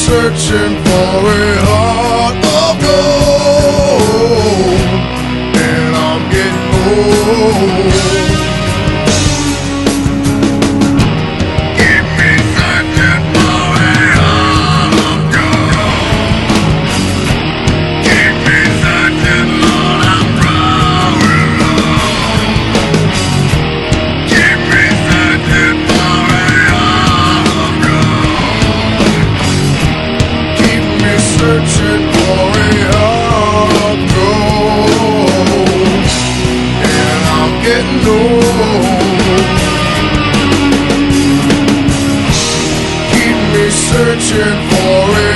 searching for a heart of gold, and I'm getting old. Keep me searching for a heart of gold. Keep me searching, Lord, I'm growing old. Keep me searching for a heart of gold. Keep me searching for a heart of gold, and I'm getting old. Keep me searching for a